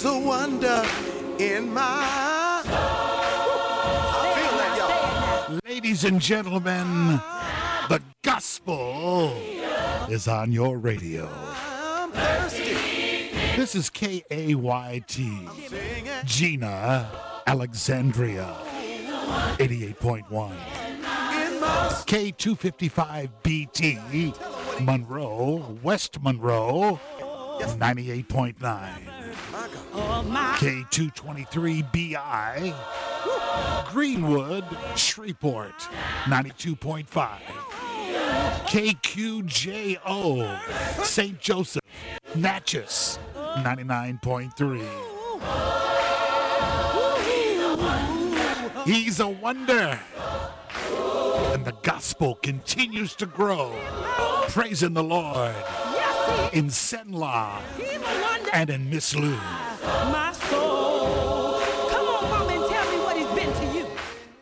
He's a wonder in my soul. I feel that, y'all. Ladies and gentlemen, the gospel is on your radio. I'm thirsty. This is KAYT, Gina, Alexandria, 88.1. K255BT, Monroe, West Monroe, 98.9. K223BI, Greenwood, Shreveport, 92.5. KQJO, St. Joseph, Natchez, 99.3. He's a wonder. And the gospel continues to grow. Praising the Lord in Senla and in Miss Lou. My soul. Come on, mama, and tell me what he's been to you.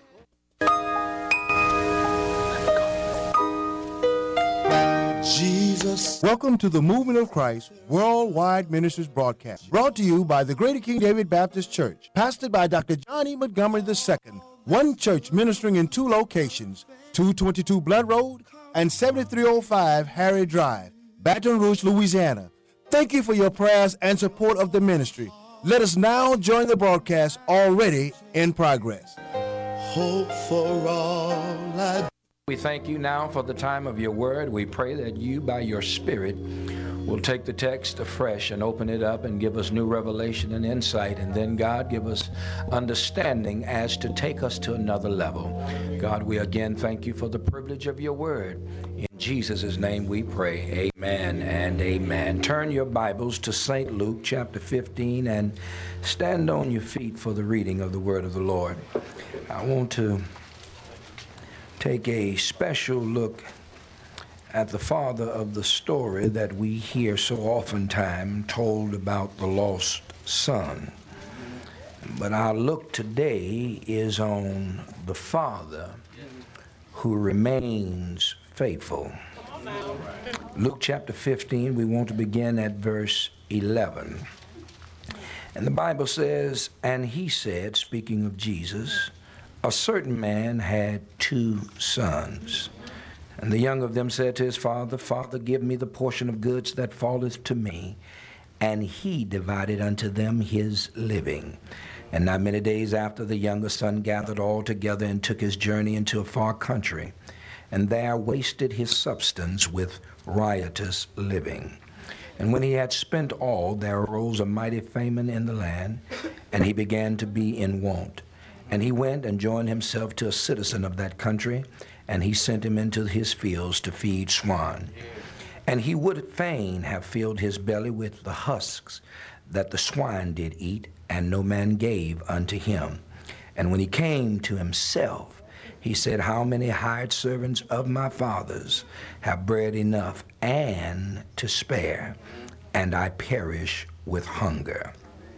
Jesus. Welcome to the Movement of Christ Worldwide Ministries broadcast, brought to you by the Greater King David Baptist Church, pastored by Dr. John E. Montgomery II, one church ministering in two locations, 222 Blood Road and 7305 Harry Drive, Baton Rouge, Louisiana. Thank you for your prayers and support of the ministry. Let us now join the broadcast already in progress. Hope for all I. We thank you now for the time of your word. We pray that you, by your Spirit, will take the text afresh and open it up and give us new revelation and insight. And then, God, give us understanding as to take us to another level. God, we again thank you for the privilege of your word. In Jesus' name we pray. Amen and amen. Turn your Bibles to St. Luke chapter 15 and stand on your feet for the reading of the word of the Lord. I want to take a special look at the father of the story that we hear so oftentimes told about the lost son. But our look today is on the father who remains faithful. Luke chapter 15, we want to begin at verse 11. And the Bible says, "And he said," speaking of Jesus, "A certain man had 2 sons. And the young of them said to his father, Father, give me the portion of goods that falleth to me. And he divided unto them his living. And not many days after, the younger son gathered all together and took his journey into a far country, and there wasted his substance with riotous living. And when he had spent all, there arose a mighty famine in the land, and he began to be in want. And he went and joined himself to a citizen of that country, and he sent him into his fields to feed swine. And he would fain have filled his belly with the husks that the swine did eat, and no man gave unto him. And when he came to himself, he said, How many hired servants of my father's have bread enough and to spare, and I perish with hunger?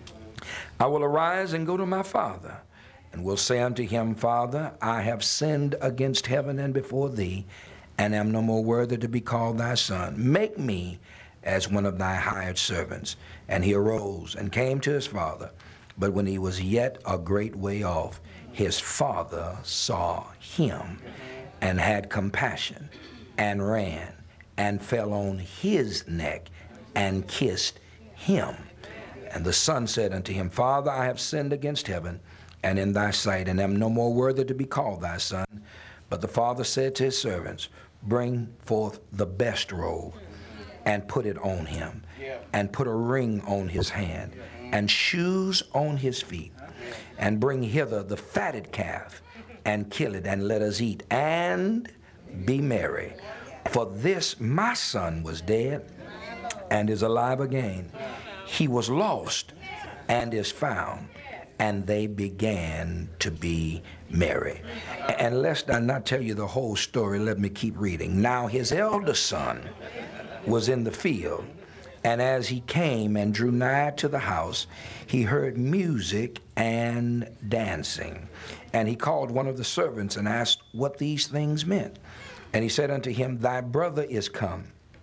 I will arise and go to my father, and will say unto him, Father, I have sinned against heaven and before thee, and am no more worthy to be called thy son. Make me as one of thy hired servants. And he arose and came to his father. But when he was yet a great way off, his father saw him, and had compassion, and ran, and fell on his neck, and kissed him. And the son said unto him, Father, I have sinned against heaven, and in thy sight, and am no more worthy to be called thy son. But the father said to his servants, Bring forth the best robe, and put it on him, and put a ring on his hand, and shoes on his feet, and bring hither the fatted calf, and kill it, and let us eat, and be merry. For this my son was dead, and is alive again. He was lost, and is found. And they began to be merry. And lest I not tell you the whole story, let me keep reading. Now his eldest son was in the field, and as he came and drew nigh to the house, he heard music and dancing. And he called one of the servants and asked what these things meant. And he said unto him, Thy brother is come,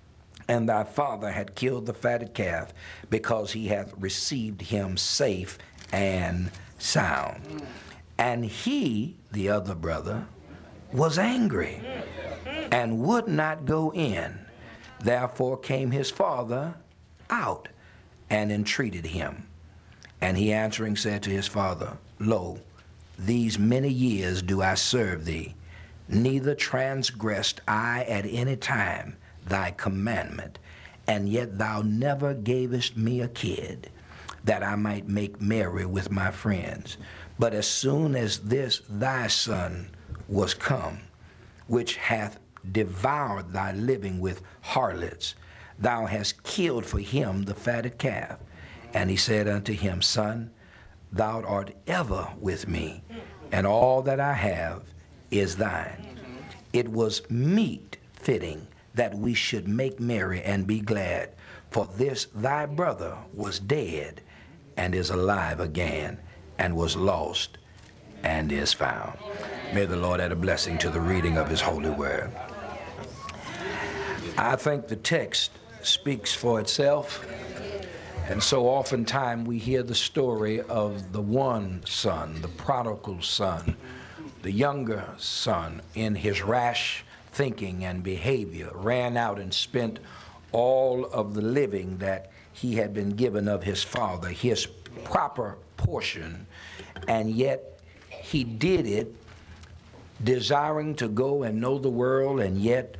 and thy father had killed the fatted calf, because he hath received him safe and sound. And he, the other brother, was angry and would not go in. Therefore came his father out and entreated him. And he answering said to his father, Lo, these many years do I serve thee, neither transgressed I at any time thy commandment, and yet thou never gavest me a kid, that I might make merry with my friends. But as soon as this thy son was come, which hath devoured thy living with harlots, thou hast killed for him the fatted calf. And he said unto him, Son, thou art ever with me, and all that I have is thine. It was meet fitting that we should make merry and be glad, for this thy brother was dead and is alive again, and was lost and is found. May the Lord add a blessing to the reading of his holy word. I think the text speaks for itself, and so oftentimes we hear the story of the one son, the prodigal son, the younger son, in his rash thinking and behavior, ran out and spent all of the living that he had been given of his father, his proper portion, and yet he did it desiring to go and know the world, and yet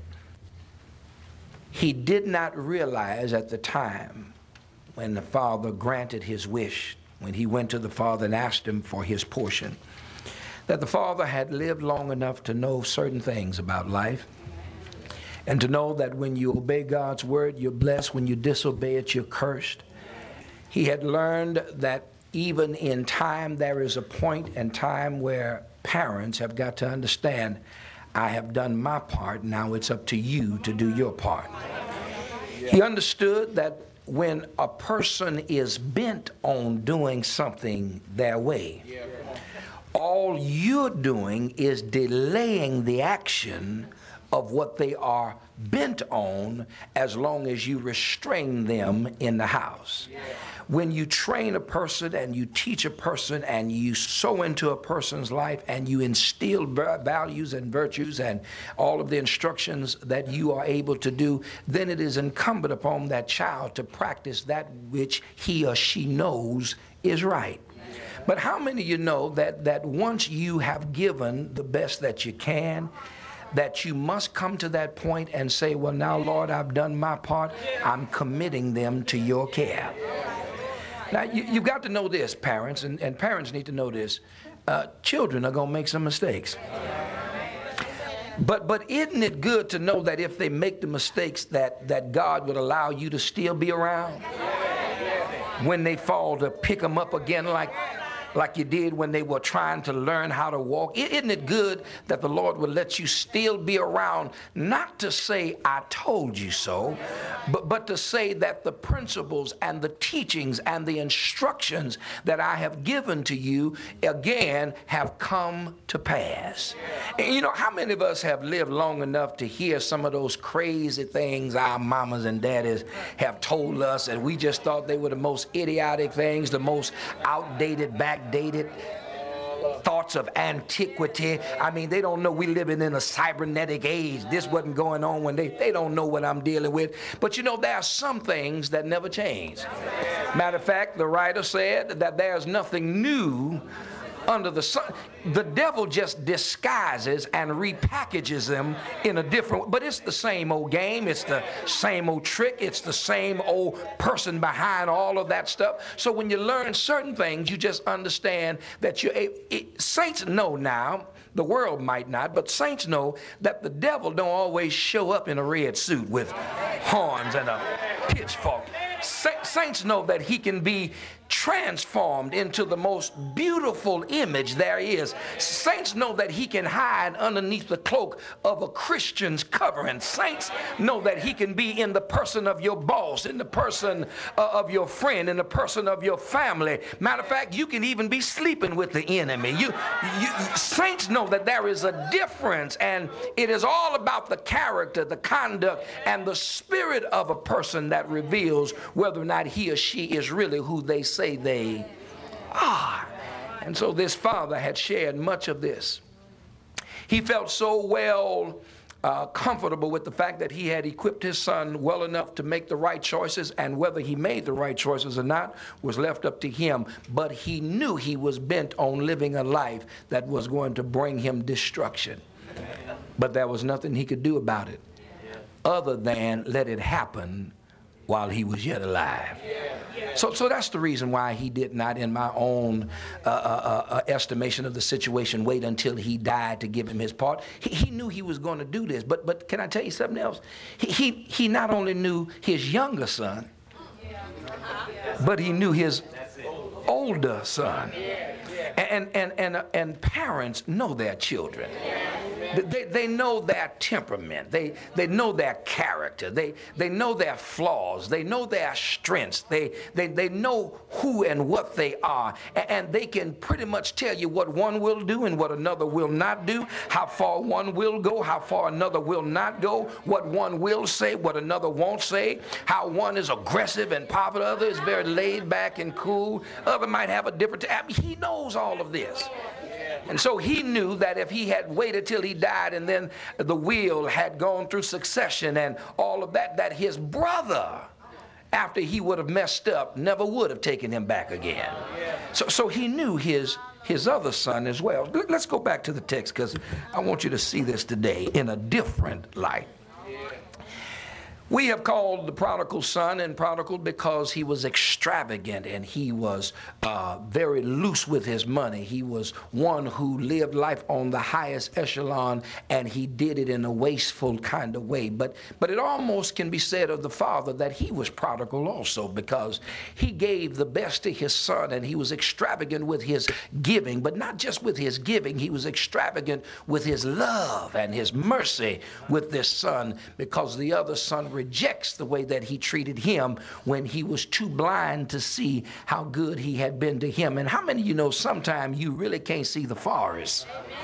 he did not realize at the time when the father granted his wish, when he went to the father and asked him for his portion, that the father had lived long enough to know certain things about life, and to know that when you obey God's word, you're blessed. When you disobey it, you're cursed. He had learned that even in time, there is a point in time where parents have got to understand, I have done my part, now it's up to you to do your part. He understood that when a person is bent on doing something their way, all you're doing is delaying the action of what they are bent on, as long as you restrain them in the house. When you train a person and you teach a person and you sow into a person's life and you instill values and virtues and all of the instructions that you are able to do, then it is incumbent upon that child to practice that which he or she knows is right. But how many of you know that once you have given the best that you can, that you must come to that point and say, well, now, Lord, I've done my part. I'm committing them to your care. Now, you've got to know this, parents, and parents need to know this. Children are going to make some mistakes. But isn't it good to know that if they make the mistakes that God would allow you to still be around? When they fall, to pick them up again like you did when they were trying to learn how to walk. Isn't it good that the Lord will let you still be around, not to say, I told you so, but to say that the principles and the teachings and the instructions that I have given to you, again, have come to pass. And you know, how many of us have lived long enough to hear some of those crazy things our mamas and daddies have told us, and we just thought they were the most idiotic things, the most outdated, backdated thoughts of antiquity. I mean, they don't know we living in a cybernetic age. This wasn't going on when they don't know what I'm dealing with. But you know, there are some things that never change. Matter of fact, the writer said that there's nothing new under the sun. The devil just disguises and repackages them in a different, but it's the same old game, it's the same old trick, it's the same old person behind all of that stuff. So when you learn certain things, you just understand that saints know now, the world might not, but saints know that the devil don't always show up in a red suit with horns and a pitchfork. Saints know that he can be transformed into the most beautiful image there is. Saints know that he can hide underneath the cloak of a Christian's covering. Saints know that he can be in the person of your boss, in the person of your friend, in the person of your family. Matter of fact, you can even be sleeping with the enemy. Saints know that there is a difference, and it is all about the character, the conduct, and the spirit of a person that reveals whether or not he or she is really who they say they are. And so this father had shared much of this. He felt so well comfortable with the fact that he had equipped his son well enough to make the right choices, and whether he made the right choices or not was left up to him. But he knew he was bent on living a life that was going to bring him destruction. But there was nothing he could do about it other than let it happen while he was yet alive. So that's the reason why he did not, in my own estimation of the situation, wait until he died to give him his part. He knew he was going to do this. But can I tell you something else? He not only knew his younger son, but he knew his older son. And parents know their children. They know their temperament. They know their character. They know their flaws. They know their strengths. They know who and what they are. And they can pretty much tell you what one will do and what another will not do, how far one will go, how far another will not go, what one will say, what another won't say, how one is aggressive and popular, other is very laid back and cool, other might have a different. He knows all of this. And so he knew that if he had waited till he died and then the will had gone through succession and all of that, that his brother, after he would have messed up, never would have taken him back again. So he knew his other son as well. Let's go back to the text, because I want you to see this today in a different light. We have called the prodigal son and prodigal because he was extravagant and he was very loose with his money. He was one who lived life on the highest echelon, and he did it in a wasteful kind of way. But it almost can be said of the father that he was prodigal also, because he gave the best to his son and he was extravagant with his giving. But not just with his giving, he was extravagant with his love and his mercy with this son, because the other son rejects the way that he treated him when he was too blind to see how good he had been to him. And how many of you know sometimes you really can't see the forest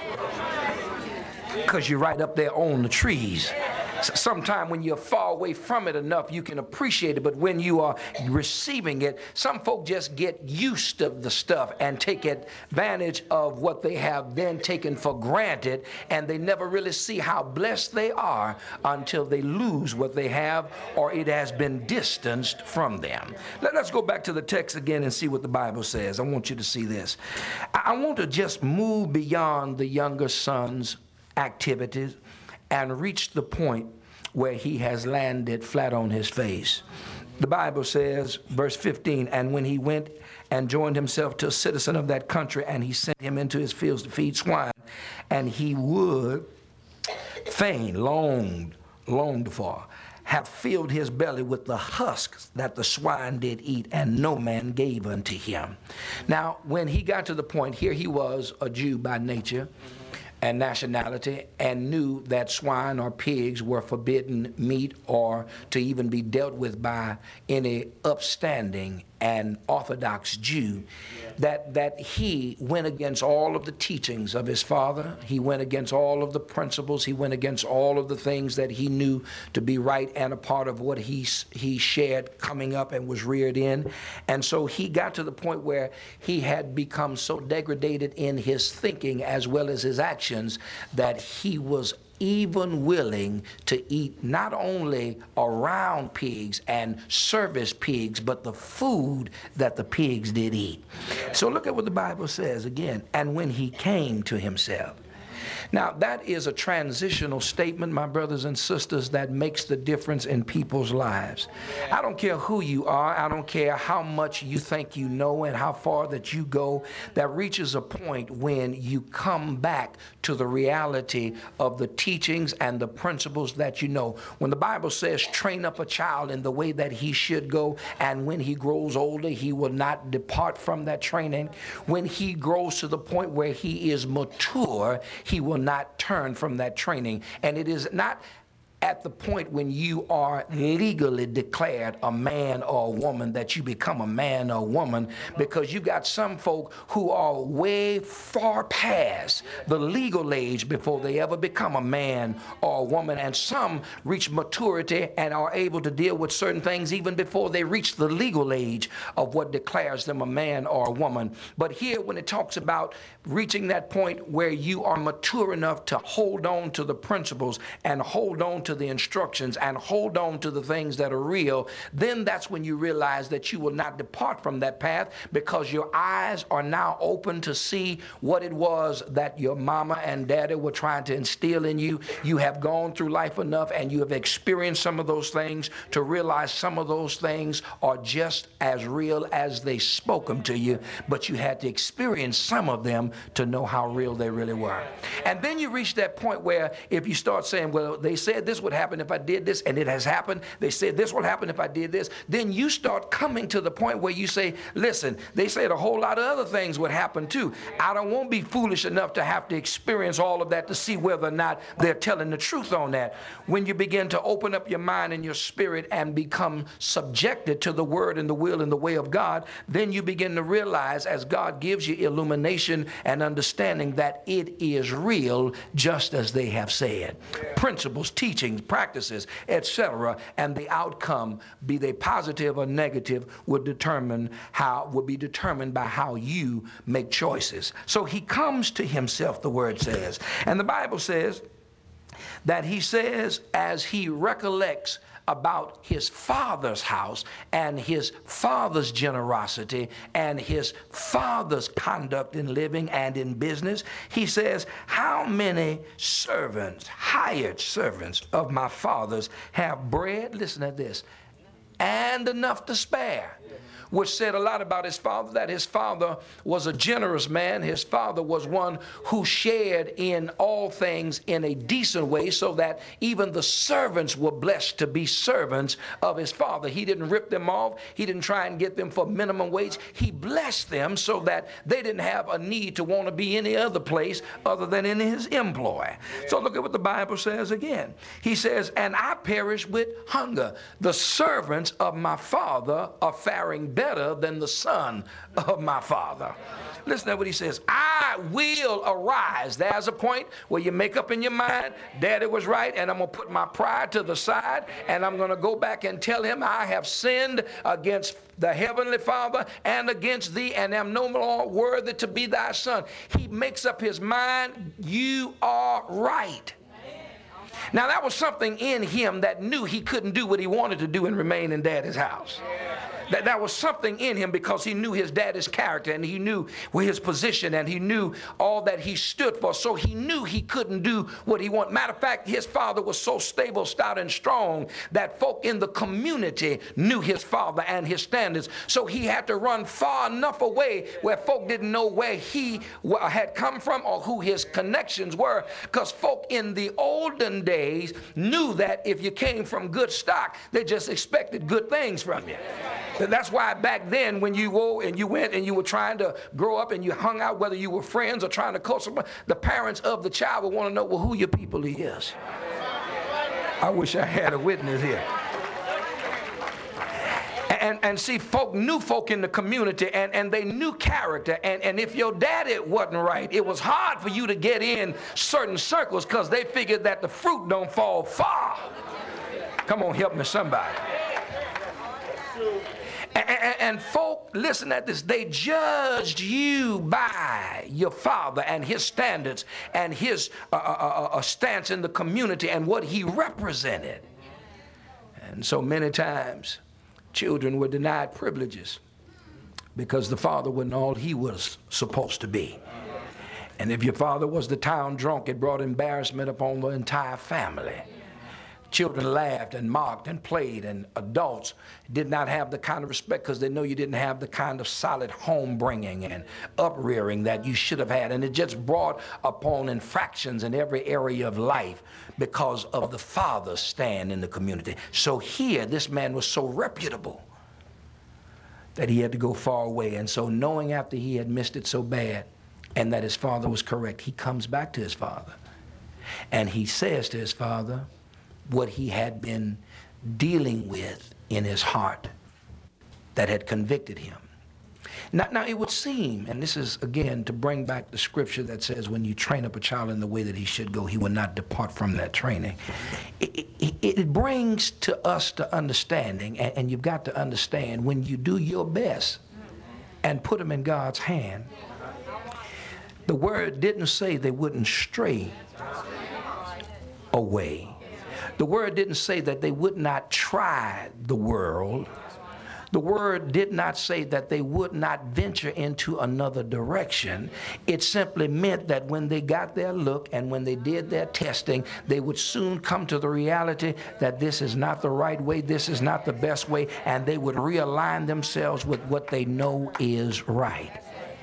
because you're right up there on the trees? Sometime when you're far away from it enough, you can appreciate it. But when you are receiving it, some folk just get used to the stuff and take advantage of what they have then taken for granted, and they never really see how blessed they are until they lose what they have or it has been distanced from them. Let's go back to the text again and see what the Bible says. I want you to see this. I want to just move beyond the younger son's activities and reach the point where he has landed flat on his face. The Bible says, verse 15, and when he went and joined himself to a citizen of that country, and he sent him into his fields to feed swine, and he would fain, longed for, have filled his belly with the husks that the swine did eat, and no man gave unto him. Now, when he got to the point, here he was a Jew by nature and nationality, and knew that swine or pigs were forbidden meat or to even be dealt with by any upstanding and Orthodox Jew, that he went against all of the teachings of his father. He went against all of the principles. He went against all of the things that he knew to be right and a part of what he shared coming up and was reared in. And so he got to the point where he had become so degraded in his thinking as well as his actions that he was even willing to eat not only around pigs and service pigs, but the food that the pigs did eat. So look at what the Bible says again. And when he came to himself. Now, that is a transitional statement, my brothers and sisters, that makes the difference in people's lives. I don't care who you are. I don't care how much you think you know and how far that you go. That reaches a point when you come back to the reality of the teachings and the principles that you know. When the Bible says, train up a child in the way that he should go, and when he grows older, he will not depart from that training. When he grows to the point where he is mature, he will not turn from that training. And it is not at the point when you are legally declared a man or a woman that you become a man or a woman, because you got some folk who are way far past the legal age before they ever become a man or a woman, and some reach maturity and are able to deal with certain things even before they reach the legal age of what declares them a man or a woman. But here, when it talks about reaching that point where you are mature enough to hold on to the principles and hold on to the instructions and hold on to the things that are real, then that's when you realize that you will not depart from that path, because your eyes are now open to see what it was that your mama and daddy were trying to instill in you. You have gone through life enough and you have experienced some of those things to realize some of those things are just as real as they spoke them to you, but you had to experience some of them to know how real they really were. And then you reach that point where if you start saying, well, they said this would happen if I did this, and it has happened. They said this will happen if I did this. Then you start coming to the point where you say, listen, they said a whole lot of other things would happen too. I don't want to be foolish enough to have to experience all of that to see whether or not they're telling the truth on that. When you begin to open up your mind and your spirit and become subjected to the word and the will and the way of God, then you begin to realize, as God gives you illumination and understanding, that it is real just as they have said. Principles, teachings, practices, etc., and the outcome, be they positive or negative, would be determined by how you make choices. So he comes to himself, the word says. And the Bible says that he says, as he recollects about his father's house and his father's generosity and his father's conduct in living and in business, he says, how many servants, hired servants of my father's, have bread, listen to this, and enough to spare? Which said a lot about his father, that his father was a generous man. His father was one who shared in all things in a decent way, so that even the servants were blessed to be servants of his father. He didn't rip them off. He didn't try and get them for minimum wage. He blessed them so that they didn't have a need to want to be any other place other than in his employ. So look at what the Bible says again. He says, and I perish with hunger. The servants of my father are faring better than the son of my father. Listen to what he says. I will arise. There's a point where you make up in your mind, Daddy was right, and I'm going to put my pride to the side, and I'm going to go back and tell him I have sinned against the heavenly Father and against thee, and am no more worthy to be thy son. He makes up his mind, you are right. Now that was something in him that knew he couldn't do what he wanted to do and remain in Daddy's house. That was something in him, because he knew his daddy's character, and he knew his position, and he knew all that he stood for. So he knew he couldn't do what he wanted. Matter of fact, his father was so stable, stout, and strong that folk in the community knew his father and his standards. So he had to run far enough away where folk didn't know where he had come from or who his connections were, because folk in the olden days knew that if you came from good stock, they just expected good things from you. That's why back then, when you go and you went and you were trying to grow up and you hung out, whether you were friends or trying to coach somebody, the parents of the child would want to know, well, who your people is. I wish I had a witness here. And see, folk knew folk in the community, and they knew character. And if your daddy wasn't right, it was hard for you to get in certain circles, because they figured that the fruit don't fall far. Come on, help me somebody. And folk, listen at this, they judged you by your father and his standards and his stance in the community and what he represented. And so many times, children were denied privileges because the father wasn't all he was supposed to be. And if your father was the town drunk, it brought embarrassment upon the entire family. Children laughed and mocked and played, and adults did not have the kind of respect because they know you didn't have the kind of solid home bringing and uprearing that you should have had. And it just brought upon infractions in every area of life because of the father's stand in the community. So here, this man was so reputable that he had to go far away. And so knowing after he had missed it so bad and that his father was correct, he comes back to his father. And he says to his father what he had been dealing with in his heart that had convicted him. Now it would seem, and this is again to bring back the scripture that says when you train up a child in the way that he should go, he will not depart from that training. It brings to us the understanding, and you've got to understand, when you do your best and put them in God's hand, the word didn't say they wouldn't stray away. The word didn't say that they would not try the world. The word did not say that they would not venture into another direction. It simply meant that when they got their look and when they did their testing, they would soon come to the reality that this is not the right way, this is not the best way, and they would realign themselves with what they know is right.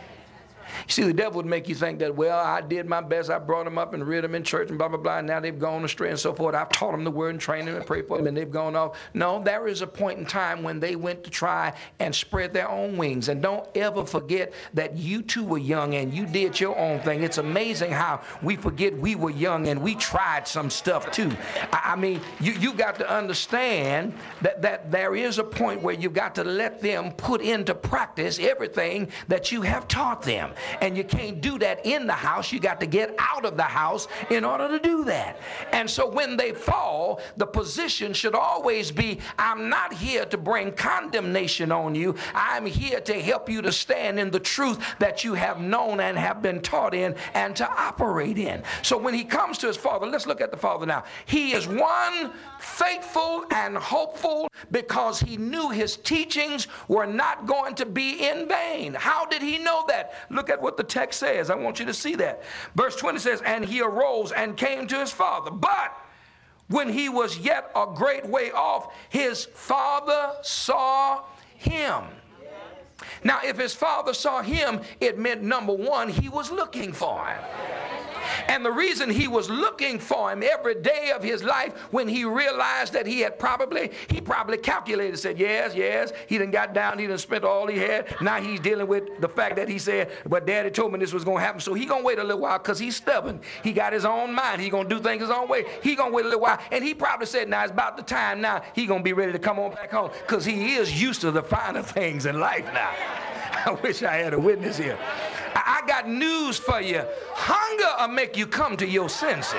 You see, the devil would make you think that, well, I did my best. I brought them up and reared them in church and blah, blah, blah. And now they've gone astray and so forth. I've taught them the word and trained them and prayed for them and they've gone off. No, there is a point in time when they went to try and spread their own wings. And don't ever forget that you too were young and you did your own thing. It's amazing how we forget we were young and we tried some stuff too. I mean, you got to understand that there is a point where you've got to let them put into practice everything that you have taught them. And you can't do that in the house. You got to get out of the house in order to do that. And so when they fall, the position should always be, I'm not here to bring condemnation on you. I'm here to help you to stand in the truth that you have known and have been taught in and to operate in. So when he comes to his father, let's look at the father now. He is one, faithful and hopeful because he knew his teachings were not going to be in vain. How did he know that? Look at what the text says. I want you to see that. Verse 20 says, and he arose and came to his father. But when he was yet a great way off, his father saw him. Now, if his father saw him, it meant, number one, he was looking for him. And the reason he was looking for him every day of his life, when he realized that he probably calculated, said, yes, he done got down, he done spent all he had. Now he's dealing with the fact that he said, but daddy told me this was going to happen, so he going to wait a little while because he's stubborn. He got his own mind. He going to do things his own way. He going to wait a little while. And he probably said, now it's about the time now he going to be ready to come on back home because he is used to the finer things in life now. I wish I had a witness here. I got news for you. Hunger will make you come to your senses.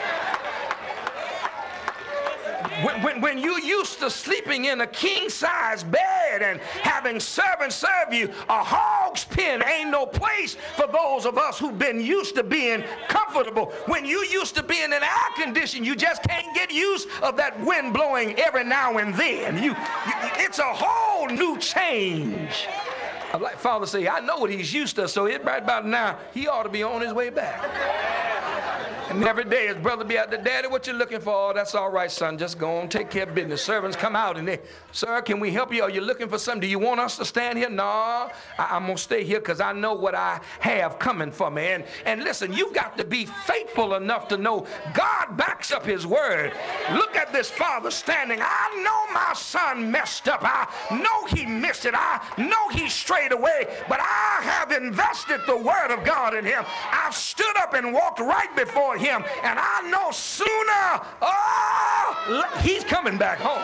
When you're used to sleeping in a king-size bed and having servants serve you, a hog's pen ain't no place for those of us who've been used to being comfortable. When you're used to being in air conditioning, you just can't get used of that wind blowing every now and then. It's a whole new change. Like Father say, I know what he's used to, so right about now, he ought to be on his way back. And every day his brother be out there, Daddy, what you looking for? Oh, that's all right, son. Just go on, take care of business. Servants come out and they, sir, can we help you? Are you looking for something? Do you want us to stand here? No, I'm going to stay here because I know what I have coming for me. And listen, you've got to be faithful enough to know God backs up his word. Look at this father standing. I know my son messed up. I know he missed it. I know he strayed away. But I have invested the word of God in him. I've stood up and walked right before him, and I know sooner, he's coming back home.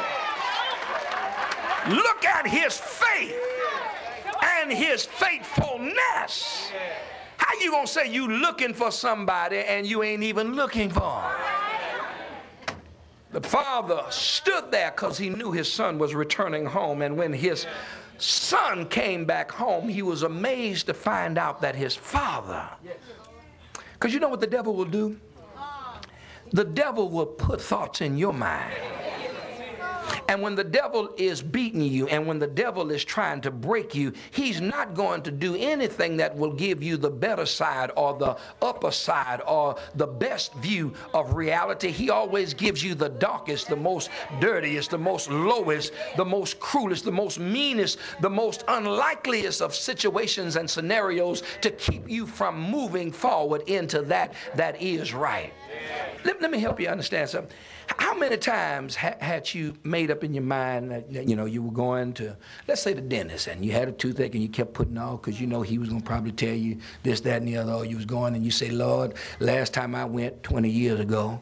Look at his faith and his faithfulness. How you gonna say you looking for somebody and you ain't even looking for him? The father stood there because he knew his son was returning home, and when his son came back home, he was amazed to find out that his father, because you know what the devil will do? The devil will put thoughts in your mind. And when the devil is beating you and when the devil is trying to break you, he's not going to do anything that will give you the better side or the upper side or the best view of reality. He always gives you the darkest, the most dirtiest, the most lowest, the most cruelest, the most meanest, the most unlikeliest of situations and scenarios to keep you from moving forward into that is right. Let me help you understand something. How many times had you made up in your mind that, you know, you were going to, let's say, the dentist, and you had a toothache and you kept putting off because you know he was going to probably tell you this, that, and the other, or you was going and you say, Lord, last time I went 20 years ago.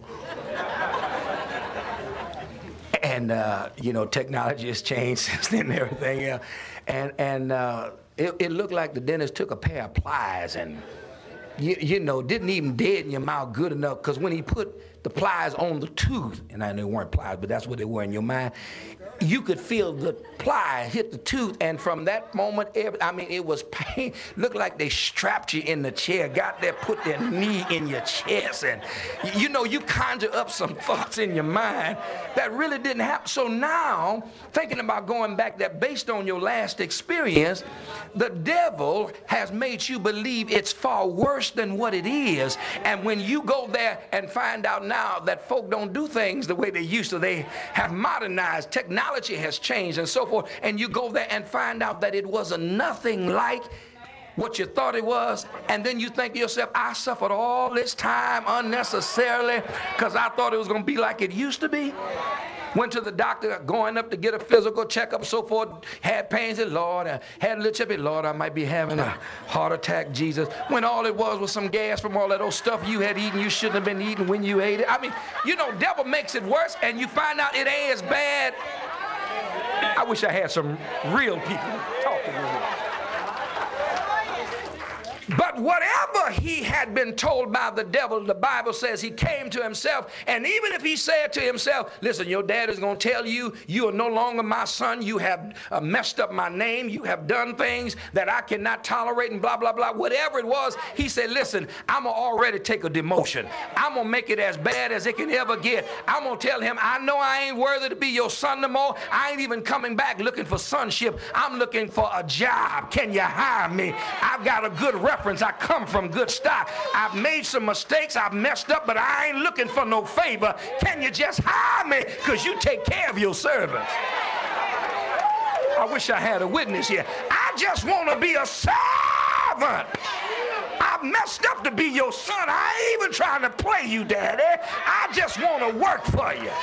And, you know, technology has changed since then and everything else. And it looked like the dentist took a pair of pliers and, you know, didn't even deaden your mouth good enough, because when he put the pliers on the tooth, and I know they weren't pliers, but that's what they were in your mind, you could feel the plier hit the tooth, and from that moment, it was pain. Looked like they strapped you in the chair, got there, put their knee in your chest, and you know, you conjure up some thoughts in your mind that really didn't happen. So now, thinking about going back there based on your last experience, the devil has made you believe it's far worse than what it is. And when you go there and find out now that folk don't do things the way they used to, they have modernized, technology has changed and so forth, and you go there and find out that it was nothing like what you thought it was, and then you think to yourself, I suffered all this time unnecessarily because I thought it was going to be like it used to be. Went to the doctor, going up to get a physical checkup, so forth, had pains, and Lord, I had a little chip, Lord, I might be having a heart attack, Jesus. When all it was some gas from all that old stuff you had eaten you shouldn't have been eating when you ate it. I mean, you know, devil makes it worse, and you find out it ain't as bad. I wish I had some real people talking to me. But whatever he had been told by the devil, the Bible says he came to himself. And even if he said to himself, listen, your dad is going to tell you, you are no longer my son. You have messed up my name. You have done things that I cannot tolerate and blah, blah, blah. Whatever it was, he said, listen, I'm going to already take a demotion. I'm going to make it as bad as it can ever get. I'm going to tell him, I know I ain't worthy to be your son no more. I ain't even coming back looking for sonship. I'm looking for a job. Can you hire me? I've got a good reference. I come from good stock. I've made some mistakes. I've messed up, but I ain't looking for no favor. Can you just hire me? Because you take care of your servants. I wish I had a witness here. I just want to be a servant. I've messed up to be your son. I ain't even trying to play you, Daddy. I just want to work for you.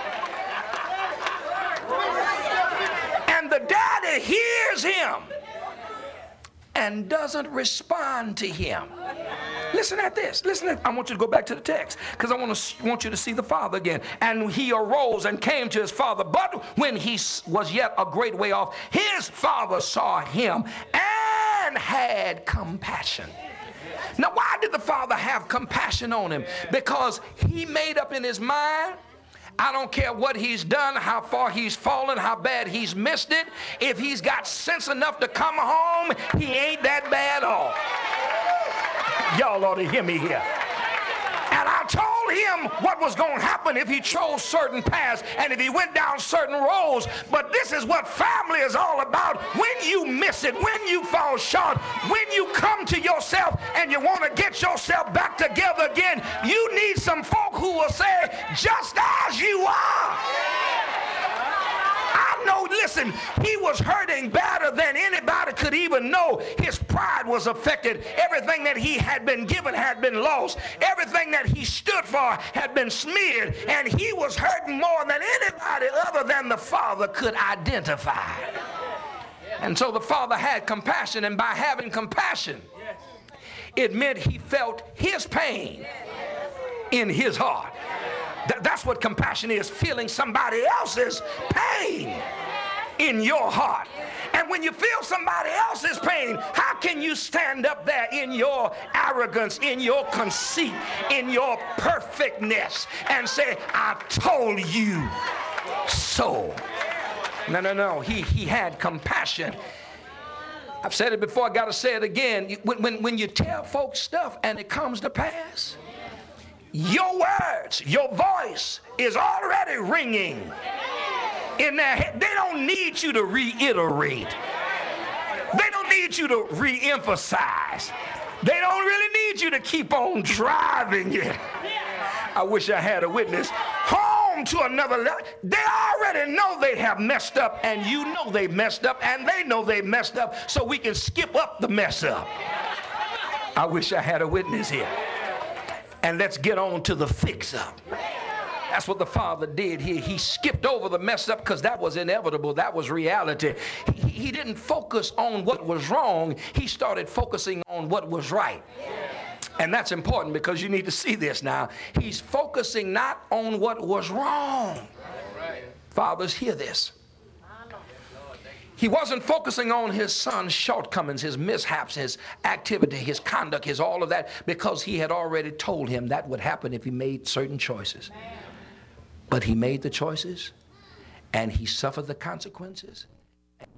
And the daddy hears him and doesn't respond to him. Listen at this. I want you to go back to the text because I want you to see the father again. And he arose and came to his father. But when he was yet a great way off, his father saw him and had compassion. Now, why did the father have compassion on him? Because he made up in his mind, I don't care what he's done, how far he's fallen, how bad he's missed it. If he's got sense enough to come home, he ain't that bad off. Y'all ought to hear me here. And I told him what was going to happen if he chose certain paths and if he went down certain roads. But this is what family is all about. When you miss it, when you fall short, when you come to yourself and you want to get yourself back together again, you need some folk who will say, just as you are. I know, listen, he was hurting better than anybody could even know. His pride was affected. Everything that he had been given had been lost. Everything that he stood for had been smeared. And he was hurting more than anybody other than the father could identify. And so the father had compassion, and by having compassion, it meant he felt his pain in his heart. That's what compassion is, feeling somebody else's pain in your heart. And when you feel somebody else's pain, how can you stand up there in your arrogance, in your conceit, in your perfectness and say, I told you so? No. He had compassion. I've said it before, I got to say it again. When you tell folks stuff and it comes to pass, your words, your voice is already ringing in their head. They don't need you to reiterate. They don't need you to re-emphasize. They don't really need you to keep on driving you. I wish I had a witness. Home to another level. They already know they have messed up, and you know they messed up, and they know they messed up, so we can skip up the mess up. I wish I had a witness here. And let's get on to the fix up. That's what the Father did here. He skipped over the mess up because that was inevitable. That was reality. He didn't focus on what was wrong. He started focusing on what was right. And that's important because you need to see this now. He's focusing not on what was wrong. Fathers, hear this. He wasn't focusing on his son's shortcomings, his mishaps, his activity, his conduct, his all of that, because he had already told him that would happen if he made certain choices. But he made the choices, and he suffered the consequences,